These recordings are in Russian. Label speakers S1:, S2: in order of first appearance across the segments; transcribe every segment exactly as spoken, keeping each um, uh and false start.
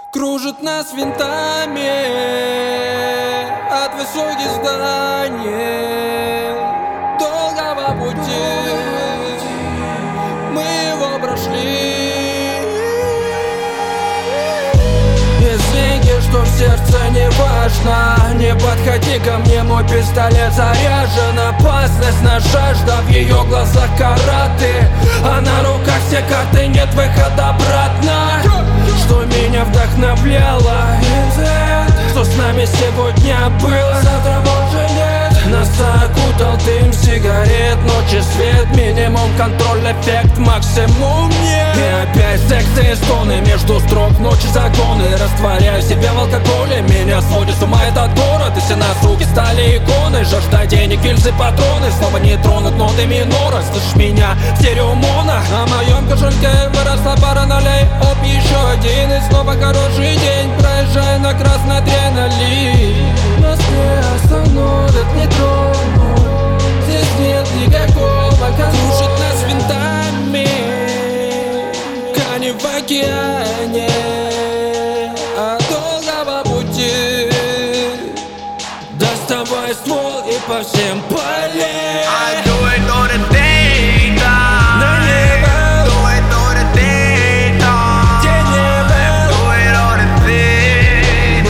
S1: Кружит нас винтами от высоких зданий долгого пути. Мы его прошли. Есть деньги, что в сердце не важно. Не подходи ко мне, мой пистолет заряжен. Опасность, на жажда, в ее глазах караты. А на руках все карты, нет выхода обратно. Что меня вдохновляло, что с нами сегодня было, завтра больше нет. Нас окутал дым сигарет, ночи свет, минимум контроль, эффект максимум нет. И опять сексы и стоны между строк, ночи загоны. Растворяю себя в алкоголе, меня сводит с ума этот город. И все на суки стали иконой, жажда денег, гильзы, патроны. Снова не тронут ноты минора, слышишь меня в стереомоно. На моем кошельке выросла пара нолей, оп, еще один. И снова хороший день, проезжаю на красный адреналин. Нас не остановят, не тронут, здесь нет никакого контроля. Кружит нас винтами, канем в океане от долгого пути. Доставай ствол и по всем полям.
S2: I do it all the day,
S1: На небо,
S2: do it all the day,
S1: где небо,
S2: do it all the day.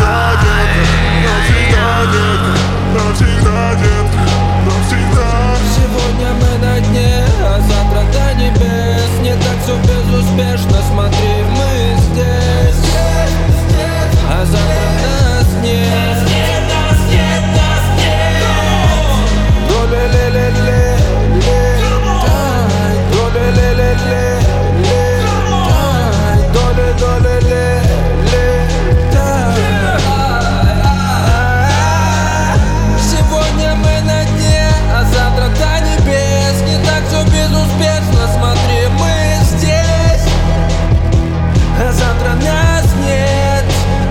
S3: Навсегда, детка, навсегда.
S1: сегодня мы на дне, а завтра до небес. Не так все безуспешно, смотри, мы здесь, а завтра нас нет. Сегодня мы на дне, а завтра до небес. Не так все безуспешно, смотри, мы здесь, а завтра нас нет.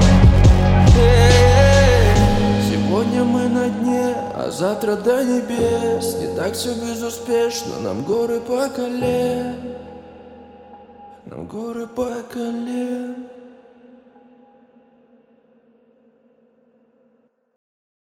S1: Сегодня мы на дне, а завтра до небес. Не так все безуспешно, нам горы по колен, нам горы по колен.